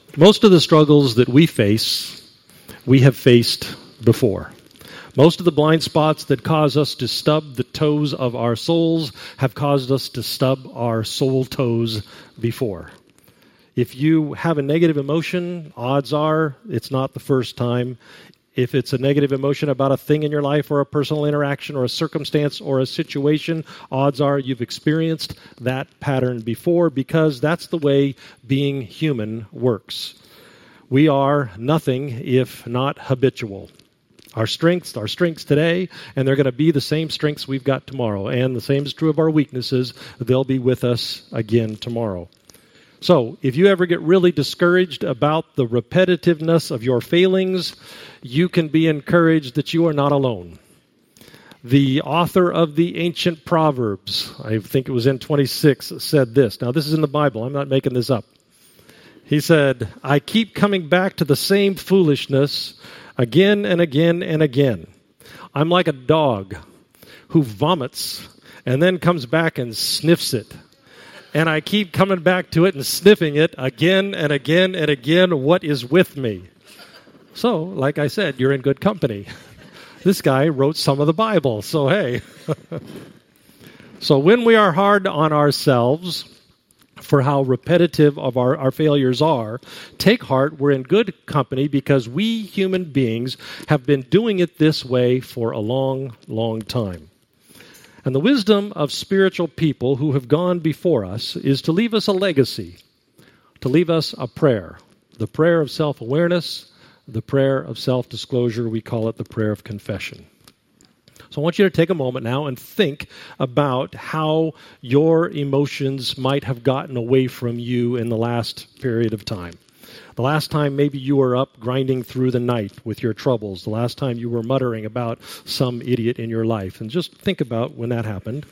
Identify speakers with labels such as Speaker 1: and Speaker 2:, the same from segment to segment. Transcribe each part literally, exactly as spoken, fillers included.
Speaker 1: Most of the struggles that we face, we have faced before. Most of the blind spots that cause us to stub the toes of our souls have caused us to stub our soul toes before. If you have a negative emotion, odds are it's not the first time. If it's a negative emotion about a thing in your life or a personal interaction or a circumstance or a situation, odds are you've experienced that pattern before, because that's the way being human works. We are nothing if not habitual. Our strengths, our strengths today, and they're going to be the same strengths we've got tomorrow. And the same is true of our weaknesses. They'll be with us again tomorrow. So, if you ever get really discouraged about the repetitiveness of your failings, you can be encouraged that you are not alone. The author of the ancient Proverbs, I think it was in twenty-six, said this. Now, this is in the Bible. I'm not making this up. He said, I keep coming back to the same foolishness again and again and again. I'm like a dog who vomits and then comes back and sniffs it. And I keep coming back to it and sniffing it again and again and again. What is with me? So, like I said, you're in good company. This guy wrote some of the Bible, so hey. So when we are hard on ourselves for how repetitive of our, our failures are, take heart, we're in good company, because we human beings have been doing it this way for a long, long time. And the wisdom of spiritual people who have gone before us is to leave us a legacy, to leave us a prayer, the prayer of self-awareness, the prayer of self-disclosure. We call it the prayer of confession. So I want you to take a moment now and think about how your emotions might have gotten away from you in the last period of time. The last time maybe you were up grinding through the night with your troubles. The last time you were muttering about some idiot in your life. And just think about when that happened.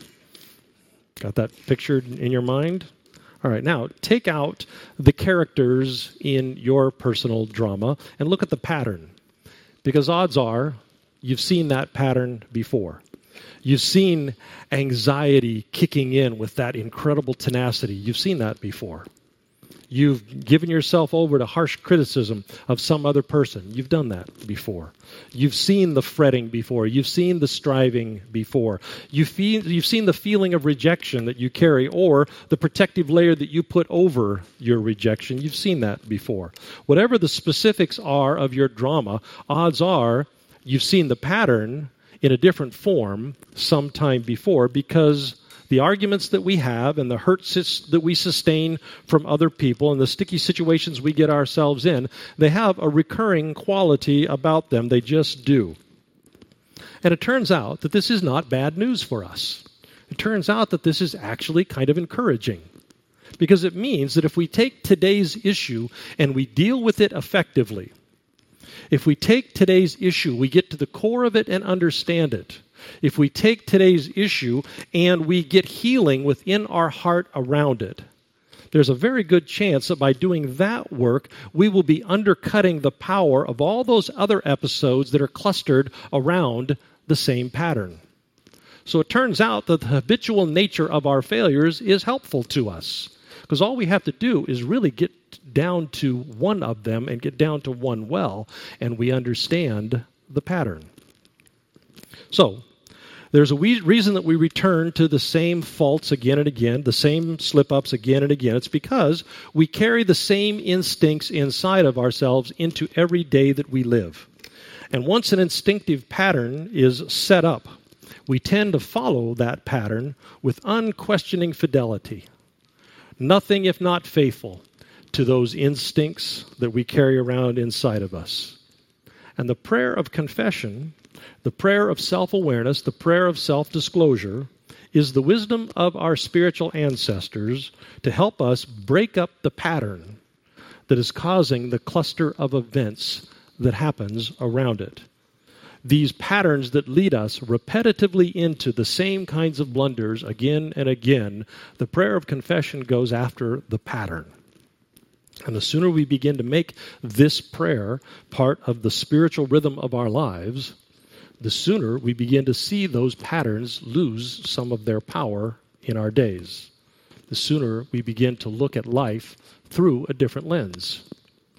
Speaker 1: Got that pictured in your mind? All right, now take out the characters in your personal drama and look at the pattern. Because odds are you've seen that pattern before. You've seen anxiety kicking in with that incredible tenacity. You've seen that before. You've given yourself over to harsh criticism of some other person. You've done that before. You've seen the fretting before. You've seen the striving before. You've, feel, you've seen the feeling of rejection that you carry, or the protective layer that you put over your rejection. You've seen that before. Whatever the specifics are of your drama, odds are you've seen the pattern in a different form sometime before, because the arguments that we have and the hurts that we sustain from other people and the sticky situations we get ourselves in, they have a recurring quality about them. They just do. And it turns out that this is not bad news for us. It turns out that this is actually kind of encouraging, because it means that if we take today's issue and we deal with it effectively, if we take today's issue, we get to the core of it and understand it. If we take today's issue and we get healing within our heart around it, there's a very good chance that by doing that work, we will be undercutting the power of all those other episodes that are clustered around the same pattern. So it turns out that the habitual nature of our failures is helpful to us, because all we have to do is really get down to one of them and get down to one well, and we understand the pattern. So, there's a we- reason that we return to the same faults again and again, the same slip-ups again and again. It's because we carry the same instincts inside of ourselves into every day that we live. And once an instinctive pattern is set up, we tend to follow that pattern with unquestioning fidelity. Nothing if not faithful to those instincts that we carry around inside of us. And the prayer of confession, the prayer of self-awareness, the prayer of self-disclosure, is the wisdom of our spiritual ancestors to help us break up the pattern that is causing the cluster of events that happens around it. These patterns that lead us repetitively into the same kinds of blunders again and again, the prayer of confession goes after the pattern. And the sooner we begin to make this prayer part of the spiritual rhythm of our lives, the sooner we begin to see those patterns lose some of their power in our days. The sooner we begin to look at life through a different lens.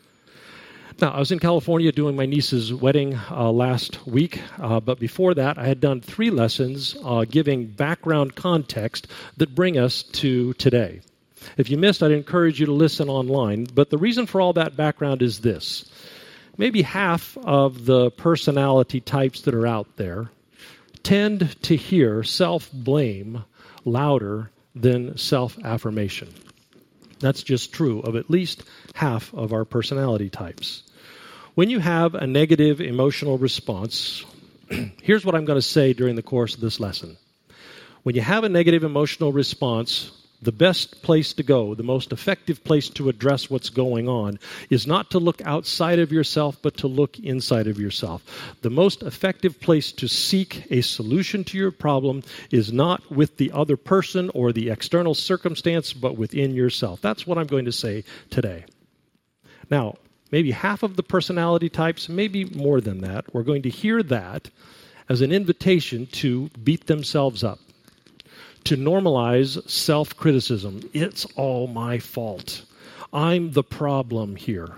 Speaker 1: Now, I was in California doing my niece's wedding uh, last week, uh, but before that, I had done three lessons uh, giving background context that bring us to today. If you missed, I'd encourage you to listen online, but the reason for all that background is this. Maybe half of the personality types that are out there tend to hear self-blame louder than self-affirmation. That's just true of at least half of our personality types. When you have a negative emotional response, here's what I'm going to say during the course of this lesson. When you have a negative emotional response, the best place to go, the most effective place to address what's going on, is not to look outside of yourself, but to look inside of yourself. The most effective place to seek a solution to your problem is not with the other person or the external circumstance, but within yourself. That's what I'm going to say today. Now, maybe half of the personality types, maybe more than that, we're going to hear that as an invitation to beat themselves up, to normalize self-criticism. It's all my fault. I'm the problem here.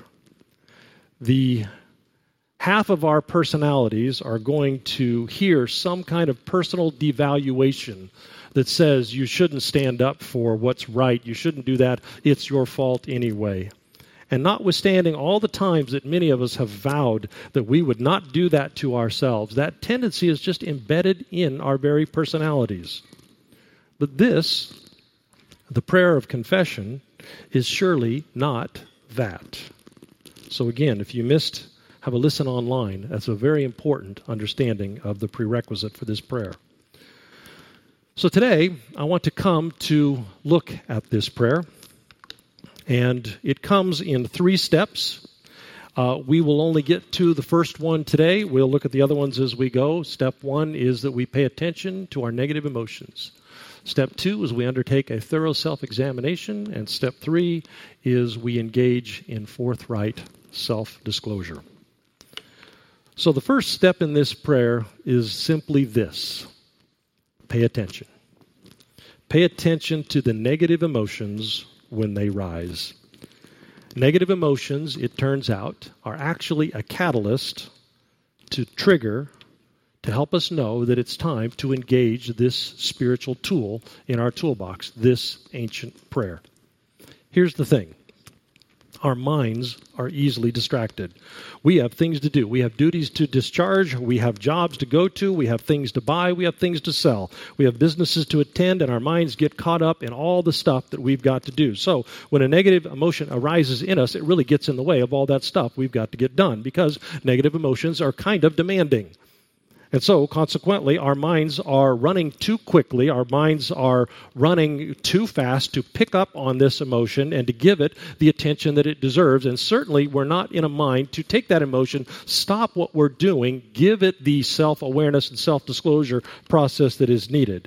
Speaker 1: The half of our personalities are going to hear some kind of personal devaluation that says you shouldn't stand up for what's right, you shouldn't do that, it's your fault anyway. And notwithstanding all the times that many of us have vowed that we would not do that to ourselves, that tendency is just embedded in our very personalities. But this, the prayer of confession, is surely not that. So again, if you missed, have a listen online. That's a very important understanding of the prerequisite for this prayer. So today, I want to come to look at this prayer. And it comes in three steps. Uh, we will only get to the first one today. We'll look at the other ones as we go. Step one is that we pay attention to our negative emotions. Step two is we undertake a thorough self-examination. And step three is we engage in forthright self-disclosure. So the first step in this prayer is simply this. Pay attention. Pay attention to the negative emotions when they rise. Negative emotions, it turns out, are actually a catalyst to trigger, to help us know that it's time to engage this spiritual tool in our toolbox, this ancient prayer. Here's the thing. Our minds are easily distracted. We have things to do. We have duties to discharge. We have jobs to go to. We have things to buy. We have things to sell. We have businesses to attend, and our minds get caught up in all the stuff that we've got to do. So when a negative emotion arises in us, it really gets in the way of all that stuff we've got to get done because negative emotions are kind of demanding. And so, consequently, our minds are running too quickly. Our minds are running too fast to pick up on this emotion and to give it the attention that it deserves. And certainly, we're not in a mind to take that emotion, stop what we're doing, give it the self-awareness and self-disclosure process that is needed.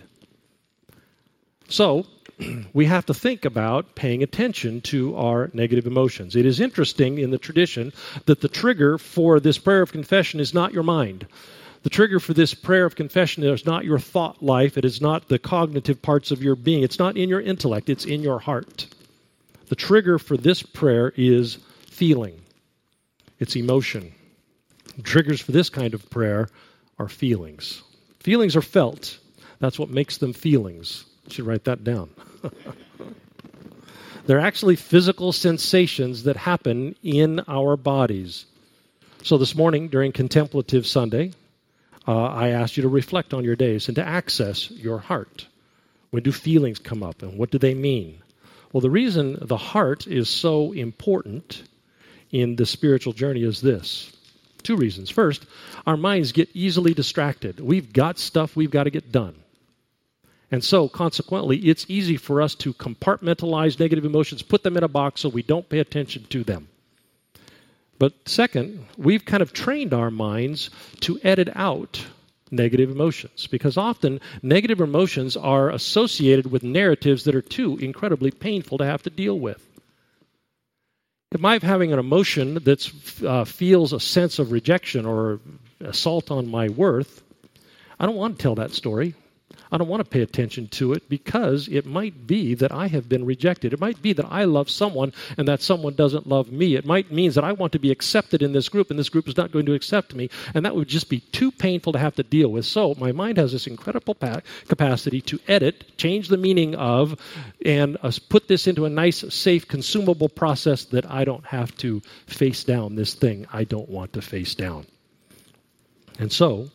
Speaker 1: So, we have to think about paying attention to our negative emotions. It is interesting in the tradition that the trigger for this prayer of confession is not your mind. The trigger for this prayer of confession is not your thought life. It is not the cognitive parts of your being. It's not in your intellect. It's in your heart. The trigger for this prayer is feeling. It's emotion. The triggers for this kind of prayer are feelings. Feelings are felt. That's what makes them feelings. You should write that down. They're actually physical sensations that happen in our bodies. So this morning during Contemplative Sunday, Uh, I asked you to reflect on your days and to access your heart. When do feelings come up and what do they mean? Well, the reason the heart is so important in the spiritual journey is this. Two reasons. First, our minds get easily distracted. We've got stuff we've got to get done. And so, consequently, it's easy for us to compartmentalize negative emotions, put them in a box so we don't pay attention to them. But second, we've kind of trained our minds to edit out negative emotions because often negative emotions are associated with narratives that are too incredibly painful to have to deal with. If I'm having an emotion that uh, feels a sense of rejection or assault on my worth, I don't want to tell that story. I don't want to pay attention to it because it might be that I have been rejected. It might be that I love someone and that someone doesn't love me. It might mean that I want to be accepted in this group and this group is not going to accept me. And that would just be too painful to have to deal with. So my mind has this incredible pa- capacity to edit, change the meaning of, and uh, put this into a nice, safe, consumable process that I don't have to face down this thing I don't want to face down. And so,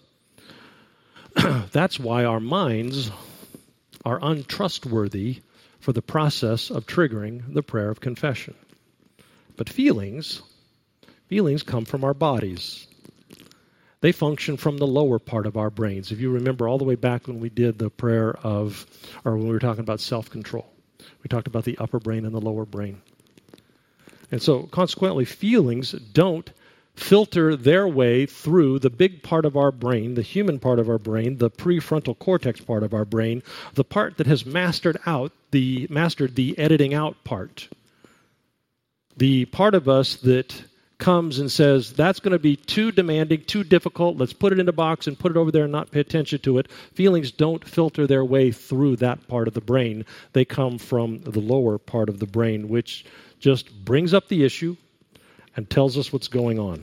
Speaker 1: that's why our minds are untrustworthy for the process of triggering the prayer of confession. But feelings, feelings come from our bodies. They function from the lower part of our brains. If you remember all the way back when we did the prayer of, or when we were talking about self-control, we talked about the upper brain and the lower brain. And so, consequently, feelings don't filter their way through the big part of our brain, the human part of our brain, the prefrontal cortex part of our brain, the part that has mastered out the mastered the editing out part. The part of us that comes and says, that's going to be too demanding, too difficult, let's put it in a box and put it over there and not pay attention to it. Feelings don't filter their way through that part of the brain. They come from the lower part of the brain, which just brings up the issue and tells us what's going on.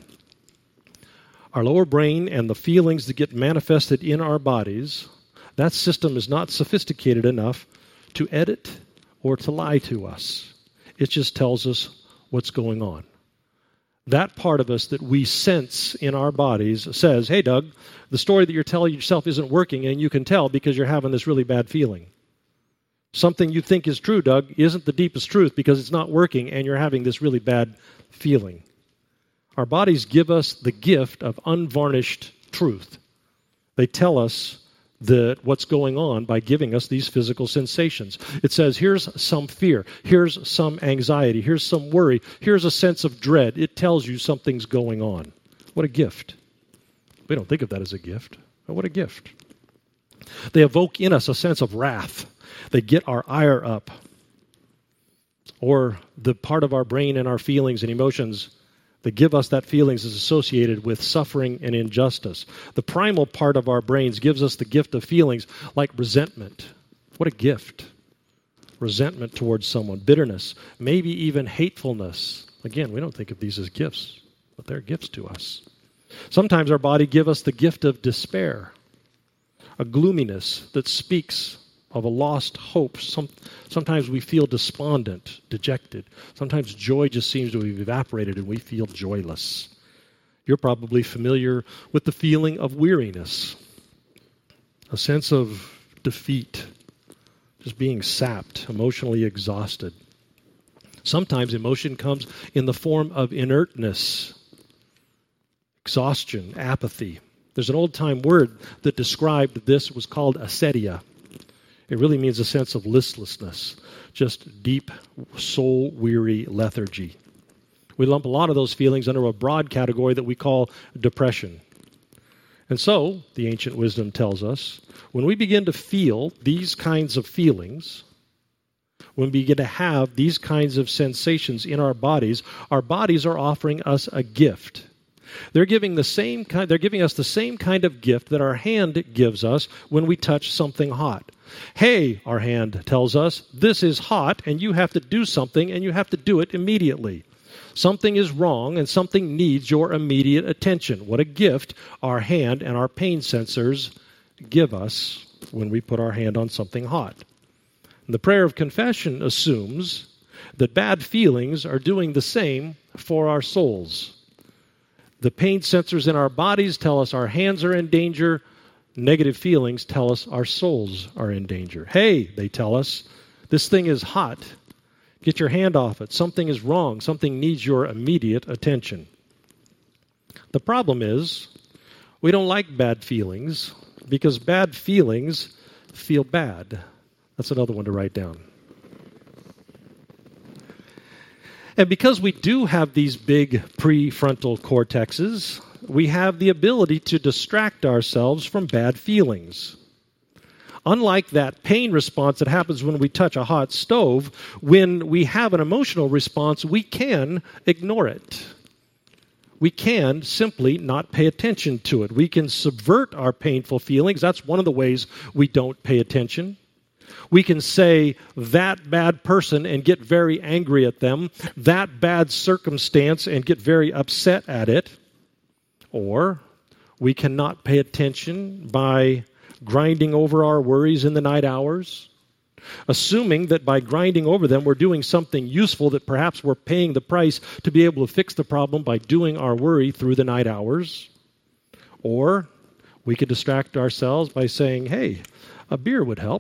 Speaker 1: Our lower brain and the feelings that get manifested in our bodies, that system is not sophisticated enough to edit or to lie to us. It just tells us what's going on. That part of us that we sense in our bodies says, hey, Doug, the story that you're telling yourself isn't working, and you can tell because you're having this really bad feeling. Something you think is true, Doug, isn't the deepest truth because it's not working, and you're having this really bad feeling. Our bodies give us the gift of unvarnished truth. They tell us that what's going on by giving us these physical sensations. It says, here's some fear, here's some anxiety, here's some worry, here's a sense of dread. It tells you something's going on. What a gift. We don't think of that as a gift, but what a gift. They evoke in us a sense of wrath. They get our ire up. Or the part of our brain and our feelings and emotions that give us that feelings is associated with suffering and injustice. The primal part of our brains gives us the gift of feelings like resentment. What a gift. Resentment towards someone, bitterness, maybe even hatefulness. Again, we don't think of these as gifts, but they're gifts to us. Sometimes our body gives us the gift of despair, a gloominess that speaks of a lost hope. Some, sometimes we feel despondent, dejected. Sometimes joy just seems to have evaporated and we feel joyless. You're probably familiar with the feeling of weariness, a sense of defeat, just being sapped, emotionally exhausted. Sometimes emotion comes in the form of inertness, exhaustion, apathy. There's an old-time word that described this. It was called acedia. It really means a sense of listlessness, just deep, soul-weary lethargy. We lump a lot of those feelings under a broad category that we call depression. And so, the ancient wisdom tells us, when we begin to feel these kinds of feelings, when we begin to have these kinds of sensations in our bodies, our bodies are offering us a gift. They're giving the same kind, they're giving us the same kind of gift that our hand gives us when we touch something hot. Hey, our hand tells us, this is hot and you have to do something and you have to do it immediately. Something is wrong and something needs your immediate attention. What a gift our hand and our pain sensors give us when we put our hand on something hot. And the prayer of confession assumes that bad feelings are doing the same for our souls. The pain sensors in our bodies tell us our hands are in danger. Negative feelings tell us our souls are in danger. Hey, they tell us, this thing is hot. Get your hand off it. Something is wrong. Something needs your immediate attention. The problem is, we don't like bad feelings because bad feelings feel bad. That's another one to write down. And because we do have these big prefrontal cortexes, we have the ability to distract ourselves from bad feelings. Unlike that pain response that happens when we touch a hot stove, when we have an emotional response, we can ignore it. we can simply not pay attention to it. We can subvert our painful feelings. That's one of the ways we don't pay attention. We can say that bad person and get very angry at them, that bad circumstance and get very upset at it. Or we cannot pay attention by grinding over our worries in the night hours, assuming that by grinding over them we're doing something useful, that perhaps we're paying the price to be able to fix the problem by doing our worry through the night hours. Or we could distract ourselves by saying, hey, a beer would help.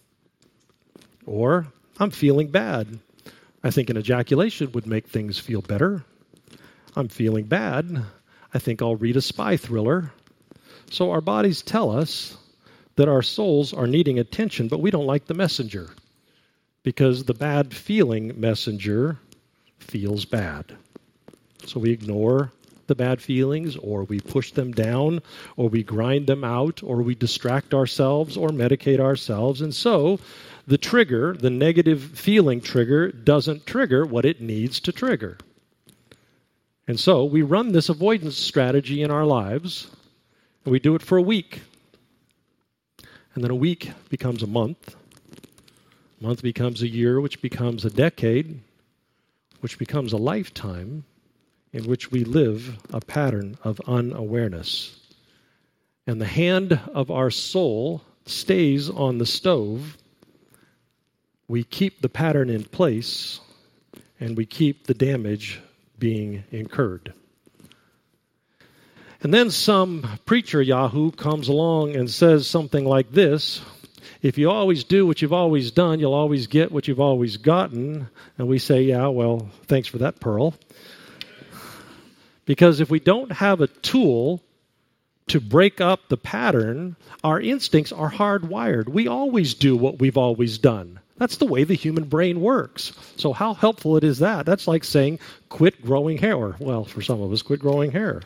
Speaker 1: Or, I'm feeling bad. I think an ejaculation would make things feel better. I'm feeling bad. I think I'll read a spy thriller. So our bodies tell us that our souls are needing attention, but we don't like the messenger because the bad feeling messenger feels bad. So we ignore the bad feelings, or we push them down, or we grind them out, or we distract ourselves or medicate ourselves. And so the trigger, the negative feeling trigger, doesn't trigger what it needs to trigger. And so we run this avoidance strategy in our lives, and we do it for a week. And then a week becomes a month. A month becomes a year, which becomes a decade, which becomes a lifetime, in which we live a pattern of unawareness. And the hand of our soul stays on the stove. We keep the pattern in place, and we keep the damage being incurred. And then some preacher yahoo comes along and says something like this: if you always do what you've always done, you'll always get what you've always gotten. And we say, yeah, well, thanks for that, Pearl. Because if we don't have a tool to break up the pattern, our instincts are hardwired. We always do what we've always done. That's the way the human brain works. So how helpful it is that? That's like saying, quit growing hair. Well, for some of us, quit growing hair.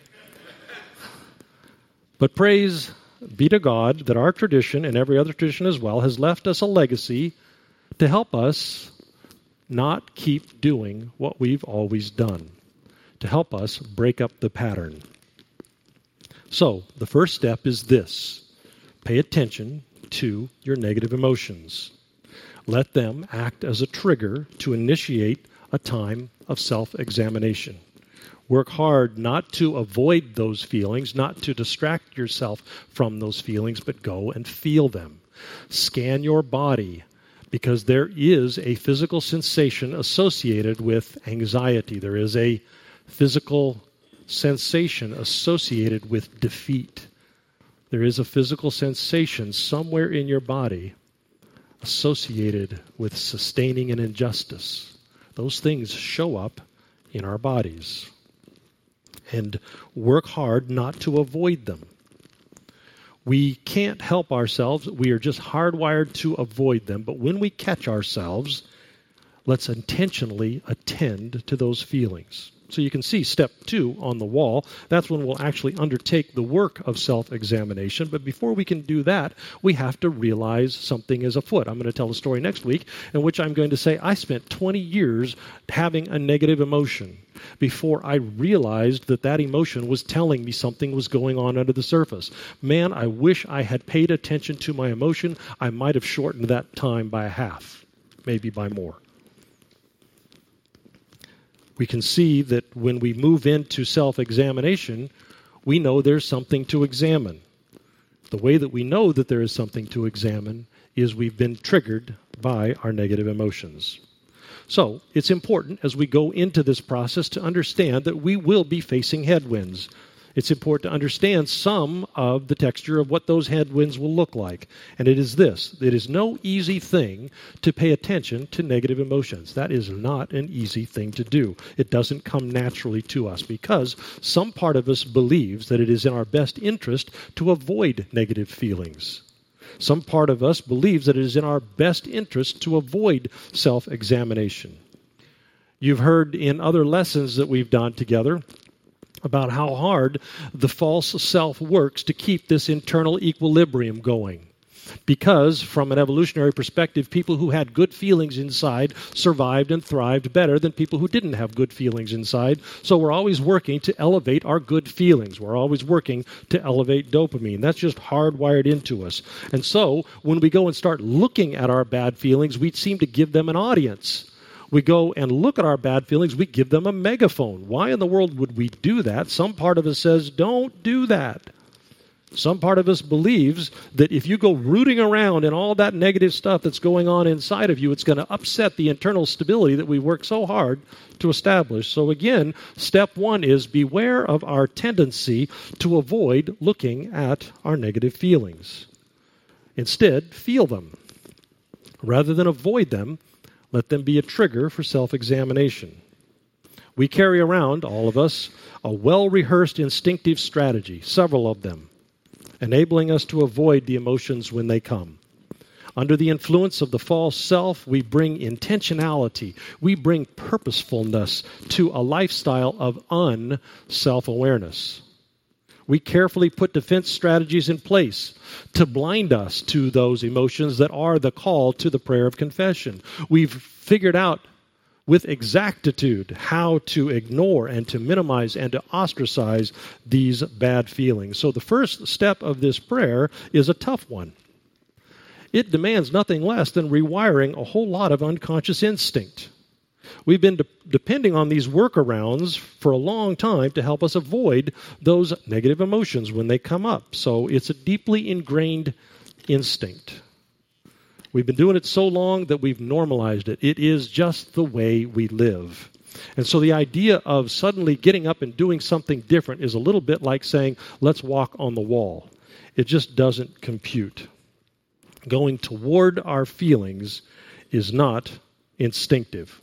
Speaker 1: But praise be to God that our tradition, and every other tradition as well, has left us a legacy to help us not keep doing what we've always done, to help us break up the pattern. So, the first step is this: pay attention to your negative emotions. Let them act as a trigger to initiate a time of self-examination. Work hard not to avoid those feelings, not to distract yourself from those feelings, but go and feel them. Scan your body, because there is a physical sensation associated with anxiety. There is a physical sensation associated with defeat. There is a physical sensation somewhere in your body associated with sustaining an injustice. Those things show up in our bodies. And work hard not to avoid them. We can't help ourselves. We are just hardwired to avoid them. But when we catch ourselves, let's intentionally attend to those feelings. So you can see step two on the wall. That's when we'll actually undertake the work of self-examination. But before we can do that, we have to realize something is afoot. I'm going to tell a story next week in which I'm going to say I spent twenty years having a negative emotion before I realized that that emotion was telling me something was going on under the surface. Man, I wish I had paid attention to my emotion. I might have shortened that time by a half, maybe by more. We can see that when we move into self-examination, we know there's something to examine. The way that we know that there is something to examine is we've been triggered by our negative emotions. So it's important as we go into this process to understand that we will be facing headwinds. It's important to understand some of the texture of what those headwinds will look like. And it is this: it is no easy thing to pay attention to negative emotions. That is not an easy thing to do. It doesn't come naturally to us because some part of us believes that it is in our best interest to avoid negative feelings. Some part of us believes that it is in our best interest to avoid self-examination. You've heard in other lessons that we've done together about how hard the false self works to keep this internal equilibrium going. Because, from an evolutionary perspective, people who had good feelings inside survived and thrived better than people who didn't have good feelings inside. So we're always working to elevate our good feelings. We're always working to elevate dopamine. That's just hardwired into us. And so, when we go and start looking at our bad feelings, we seem to give them an audience. We go and look at our bad feelings, we give them a megaphone. Why in the world would we do that? Some part of us says, don't do that. Some part of us believes that if you go rooting around in all that negative stuff that's going on inside of you, it's going to upset the internal stability that we work so hard to establish. So again, step one is beware of our tendency to avoid looking at our negative feelings. Instead, feel them. Rather than avoid them, let them be a trigger for self-examination. We carry around, all of us, a well-rehearsed instinctive strategy, several of them, enabling us to avoid the emotions when they come. Under the influence of the false self, we bring intentionality, we bring purposefulness to a lifestyle of un-self-awareness. We carefully put defense strategies in place to blind us to those emotions that are the call to the prayer of confession. We've figured out with exactitude how to ignore and to minimize and to ostracize these bad feelings. So the first step of this prayer is a tough one. It demands nothing less than rewiring a whole lot of unconscious instinct. We've been de- depending on these workarounds for a long time to help us avoid those negative emotions when they come up. So it's a deeply ingrained instinct. We've been doing it so long that we've normalized it. It is just the way we live. And so the idea of suddenly getting up and doing something different is a little bit like saying, let's walk on the wall. It just doesn't compute. Going toward our feelings is not instinctive.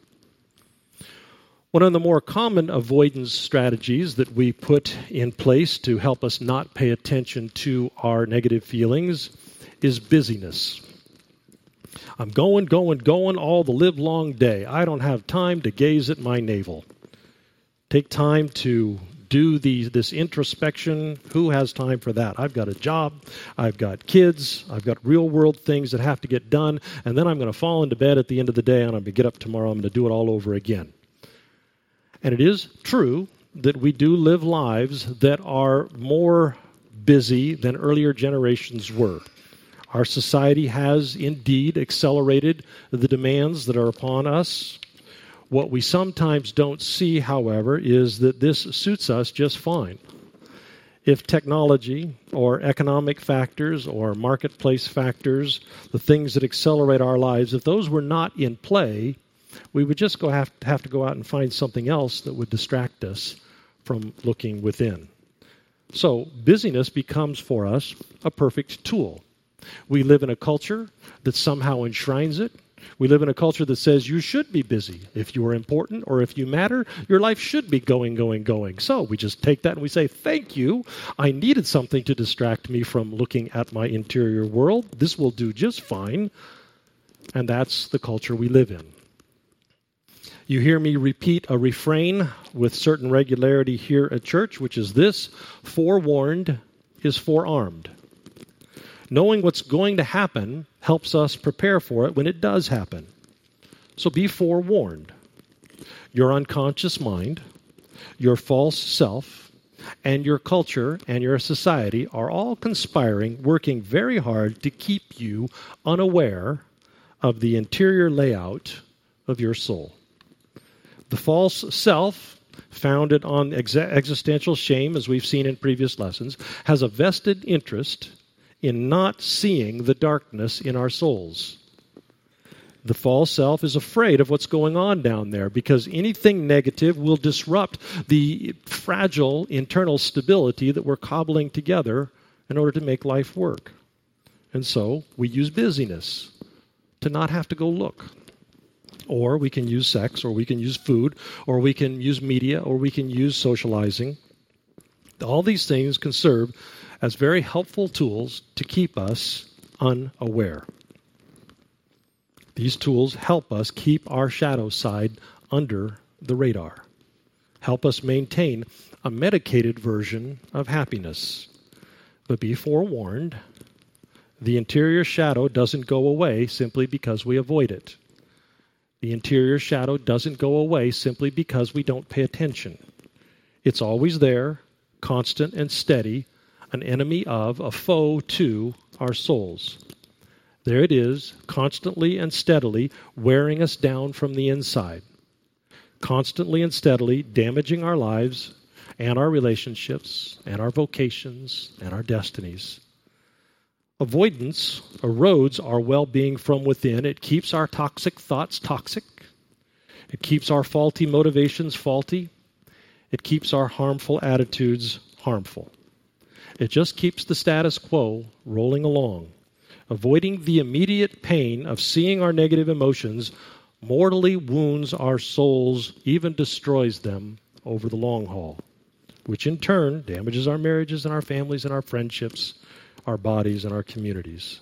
Speaker 1: One of the more common avoidance strategies that we put in place to help us not pay attention to our negative feelings is busyness. I'm going, going, going all the livelong day. I don't have time to gaze at my navel. Take time to do the, this introspection. Who has time for that? I've got a job. I've got kids. I've got real-world things that have to get done. And then I'm going to fall into bed at the end of the day, and I'm going to get up tomorrow. I'm going to do it all over again. And it is true that we do live lives that are more busy than earlier generations were. Our society has indeed accelerated the demands that are upon us. What we sometimes don't see, however, is that this suits us just fine. If technology or economic factors or marketplace factors, the things that accelerate our lives, if those were not in play, we would just go have, have to go out and find something else that would distract us from looking within. So busyness becomes for us a perfect tool. We live in a culture that somehow enshrines it. We live in a culture that says you should be busy. If you are important or if you matter, your life should be going, going, going. So we just take that and we say, thank you. I needed something to distract me from looking at my interior world. This will do just fine. And that's the culture we live in. You hear me repeat a refrain with certain regularity here at church, which is this: forewarned is forearmed. Knowing what's going to happen helps us prepare for it when it does happen. So be forewarned. Your unconscious mind, your false self, and your culture and your society are all conspiring, working very hard to keep you unaware of the interior layout of your soul. The false self, founded on ex- existential shame, as we've seen in previous lessons, has a vested interest in not seeing the darkness in our souls. The false self is afraid of what's going on down there because anything negative will disrupt the fragile internal stability that we're cobbling together in order to make life work. And so we use busyness to not have to go look. Or we can use sex, or we can use food, or we can use media, or we can use socializing. All these things can serve as very helpful tools to keep us unaware. These tools help us keep our shadow side under the radar, help us maintain a medicated version of happiness. But be forewarned, The interior shadow doesn't go away simply because we avoid it. The interior shadow doesn't go away simply because we don't pay attention. It's always there, constant and steady, an enemy of, a foe to our souls. There it is, constantly and steadily wearing us down from the inside, constantly and steadily damaging our lives and our relationships and our vocations and our destinies. Avoidance erodes our well-being from within. It keeps our toxic thoughts toxic. It keeps our faulty motivations faulty. It keeps our harmful attitudes harmful. It just keeps the status quo rolling along. Avoiding the immediate pain of seeing our negative emotions mortally wounds our souls, even destroys them over the long haul, which in turn damages our marriages and our families and our friendships, our bodies and our communities.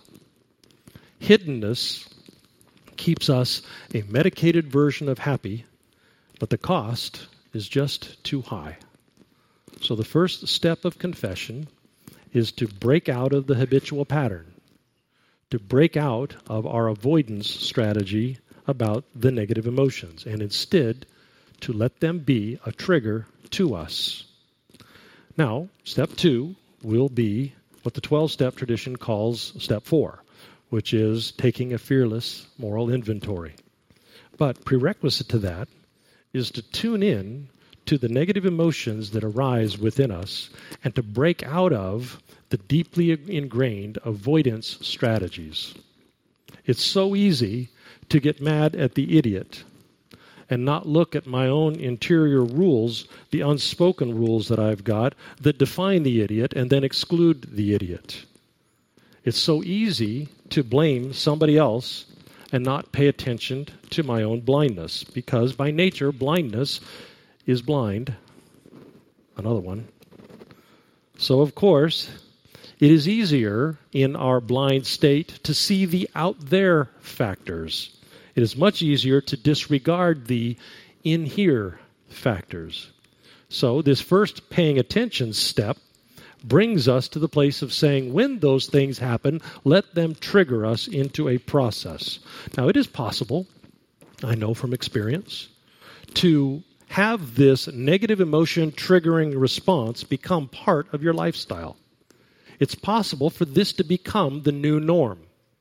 Speaker 1: Hiddenness keeps us a medicated version of happy, but the cost is just too high. So the first step of confession is to break out of the habitual pattern, to break out of our avoidance strategy about the negative emotions, and instead to let them be a trigger to us. Now, step two will be what the twelve-step tradition calls step four, which is taking a fearless moral inventory. But prerequisite to that is to tune in to the negative emotions that arise within us and to break out of the deeply ingrained avoidance strategies. It's so easy to get mad at the idiot and not look at my own interior rules, the unspoken rules that I've got that define the idiot and then exclude the idiot. It's so easy to blame somebody else and not pay attention to my own blindness, because by nature, blindness is blind. Another one. So, of course, it is easier in our blind state to see the out there factors. It is much easier to disregard the in here factors. So this first paying attention step brings us to the place of saying, when those things happen, let them trigger us into a process. Now, it is possible, I know from experience, to have this negative emotion triggering response become part of your lifestyle. It's possible for this to become the new norm.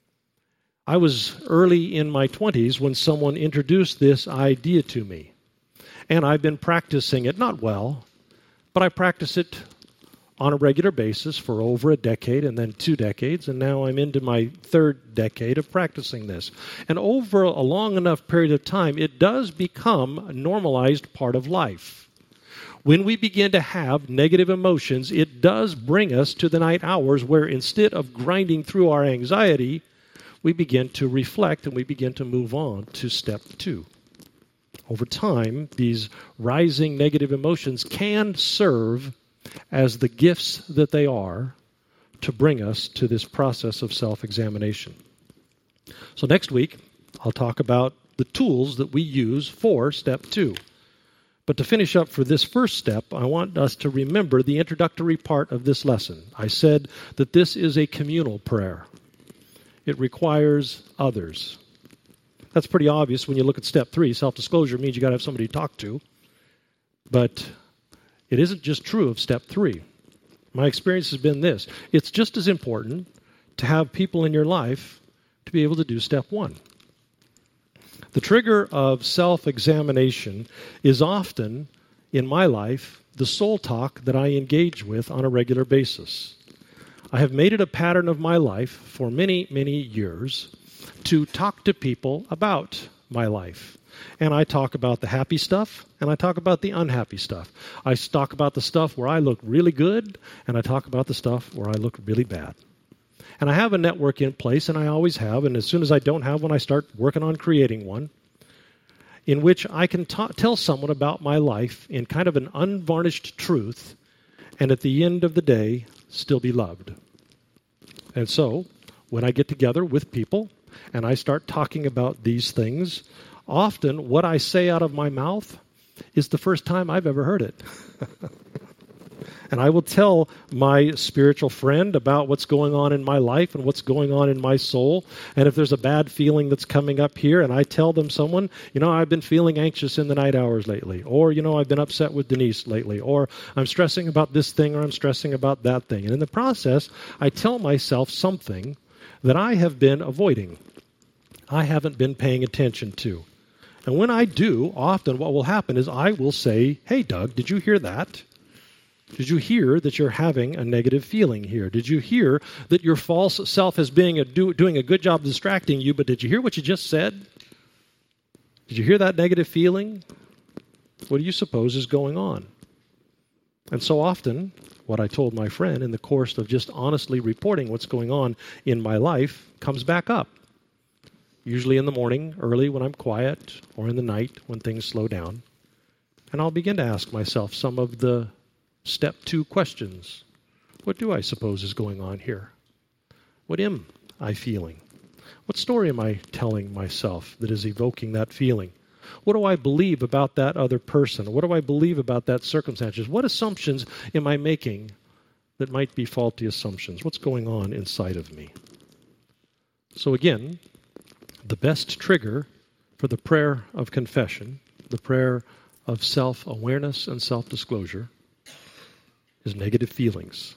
Speaker 1: I was early in my twenties when someone introduced this idea to me. And I've been practicing it, not well, but I practice it on a regular basis for over a decade and then two decades, and now I'm into my third decade of practicing this. And over a long enough period of time, it does become a normalized part of life. When we begin to have negative emotions, it does bring us to the night hours where instead of grinding through our anxiety, we begin to reflect and we begin to move on to step two. Over time, these rising negative emotions can serve as the gifts that they are to bring us to this process of self-examination. So next week, I'll talk about the tools that we use for step two. But to finish up for this first step, I want us to remember the introductory part of this lesson. I said that this is a communal prayer. It requires others. That's pretty obvious when you look at step three. Self-disclosure means you got to have somebody to talk to. But it isn't just true of step three. My experience has been this. It's just as important to have people in your life to be able to do step one. The trigger of self-examination is often, in my life, the soul talk that I engage with on a regular basis. I have made it a pattern of my life for many, many years to talk to people about my life. And I talk about the happy stuff, and I talk about the unhappy stuff. I talk about the stuff where I look really good, and I talk about the stuff where I look really bad. And I have a network in place, and I always have, and as soon as I don't have one, I start working on creating one, in which I can ta- tell someone about my life in kind of an unvarnished truth, and at the end of the day, still be loved. And so, when I get together with people and I start talking about these things, often what I say out of my mouth is the first time I've ever heard it. And I will tell my spiritual friend about what's going on in my life and what's going on in my soul. And if there's a bad feeling that's coming up here, and I tell them someone, you know, I've been feeling anxious in the night hours lately. Or, you know, I've been upset with Denise lately. Or I'm stressing about this thing, or I'm stressing about that thing. And in the process, I tell myself something that I have been avoiding. I haven't been paying attention to. And when I do, often what will happen is I will say, hey, Doug, did you hear that? Did you hear that you're having a negative feeling here? Did you hear that your false self is being a, do, doing a good job distracting you, but did you hear what you just said? Did you hear that negative feeling? What do you suppose is going on? And so often, what I told my friend in the course of just honestly reporting what's going on in my life comes back up. Usually in the morning, early when I'm quiet, or in the night when things slow down. And I'll begin to ask myself some of the step two questions. What do I suppose is going on here? What am I feeling? What story am I telling myself that is evoking that feeling? What do I believe about that other person? What do I believe about that circumstances? What assumptions am I making that might be faulty assumptions? What's going on inside of me? So again, the best trigger for the prayer of confession, the prayer of self-awareness and self-disclosure, is negative feelings.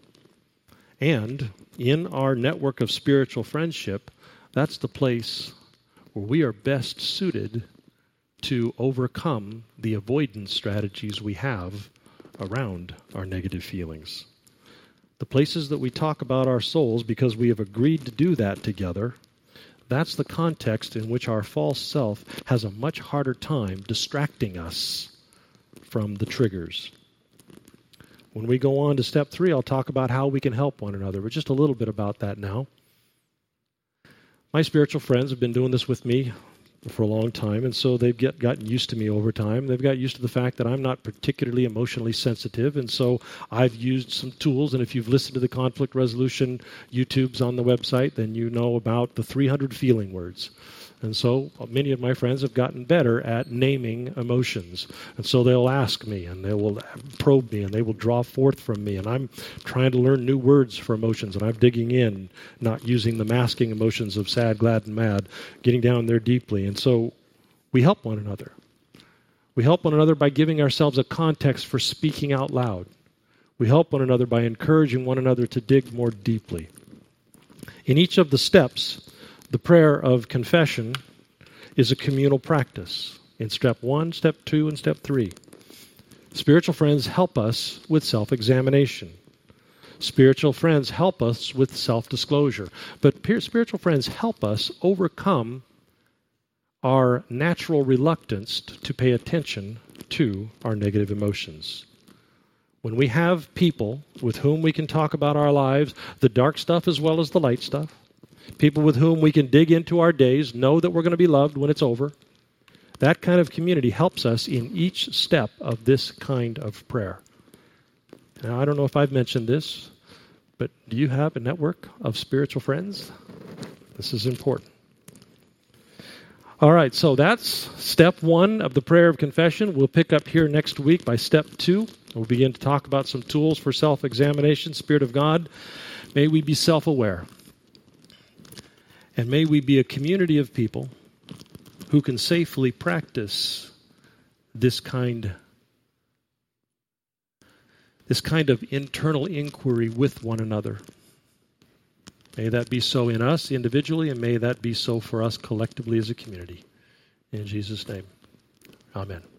Speaker 1: And in our network of spiritual friendship, that's the place where we are best suited to overcome the avoidance strategies we have around our negative feelings. The places that we talk about our souls, because we have agreed to do that together, that's the context in which our false self has a much harder time distracting us from the triggers. When we go on to step three, I'll talk about how we can help one another, but just a little bit about that now. My spiritual friends have been doing this with me for a long time, and so they've get, gotten used to me over time. They've got used to the fact that I'm not particularly emotionally sensitive, and so I've used some tools, and if you've listened to the conflict resolution YouTubes on the website, then you know about the three hundred feeling words. And so many of my friends have gotten better at naming emotions. And so they'll ask me, and they will probe me, and they will draw forth from me. And I'm trying to learn new words for emotions, and I'm digging in, not using the masking emotions of sad, glad, and mad, getting down there deeply. And so we help one another. We help one another by giving ourselves a context for speaking out loud. We help one another by encouraging one another to dig more deeply. In each of the steps, the prayer of confession is a communal practice in step one, step two, and step three. Spiritual friends help us with self-examination. Spiritual friends help us with self-disclosure. But spiritual friends help us overcome our natural reluctance to pay attention to our negative emotions. When we have people with whom we can talk about our lives, the dark stuff as well as the light stuff, people with whom we can dig into our days, know that we're going to be loved when it's over. That kind of community helps us in each step of this kind of prayer. Now, I don't know if I've mentioned this, but do you have a network of spiritual friends? This is important. All right, so that's step one of the prayer of confession. We'll pick up here next week by step two. We'll begin to talk about some tools for self-examination. Spirit of God, may we be self-aware. And may we be a community of people who can safely practice this kind, this kind of internal inquiry with one another. May that be so in us individually, and may that be so for us collectively as a community. In Jesus' name, amen.